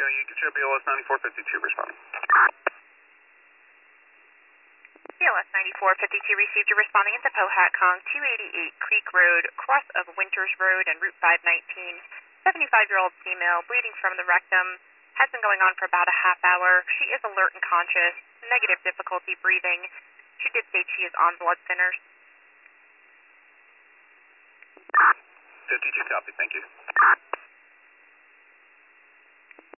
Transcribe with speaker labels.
Speaker 1: you get your BLS 9452 responding.
Speaker 2: BLS 9452 received your responding into Pohatcong 288 Creek Road, cross of Winters Road and Route 519. 75-year-old female, bleeding from the rectum, has been going on for about a half hour. She is alert and conscious, negative difficulty breathing. She did state she is on blood thinners.
Speaker 1: 52 copy, thank you.